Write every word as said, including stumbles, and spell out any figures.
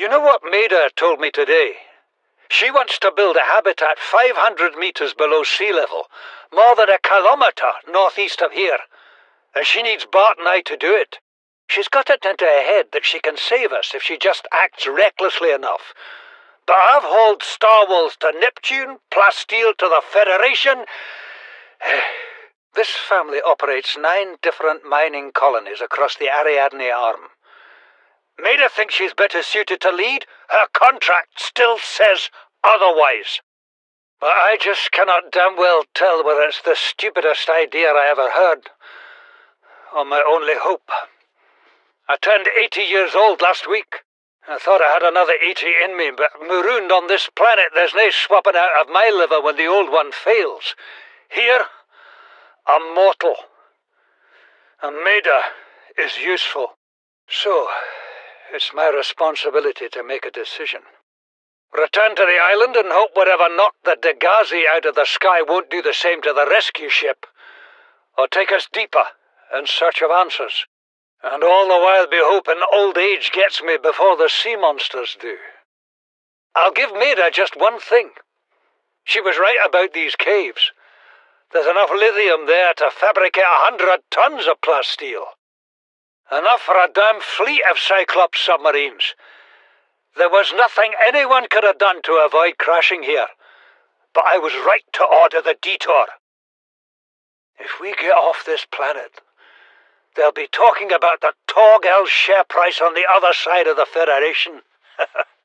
You know what Maida told me today? She wants to build a habitat five hundred meters below sea level, more than a kilometre northeast of here. And she needs Bart and I to do it. She's got it into her head that she can save us if she just acts recklessly enough. But I've hauled Star Wars to Neptune, Plasteel to the Federation. This family operates nine different mining colonies across the Ariadne Arm. Maida thinks she's better suited to lead. Her contract still says otherwise. But I just cannot damn well tell whether it's the stupidest idea I ever heard, or my only hope. I turned eighty years old last week. I thought I had another eighty in me, but marooned on this planet, there's no swapping out of my liver when the old one fails. Here, I'm mortal. And Maida is useful. So, it's my responsibility to make a decision. Return to the island and hope whatever knocked the Degasi out of the sky won't do the same to the rescue ship. Or take us deeper in search of answers. And all the while be hoping old age gets me before the sea monsters do. I'll give Maida just one thing. She was right about these caves. There's enough lithium there to fabricate a hundred tons of plasteel. Enough for a damn fleet of Cyclops submarines. There was nothing anyone could have done to avoid crashing here. But I was right to order the detour. If we get off this planet, they'll be talking about the Torgal share price on the other side of the Federation.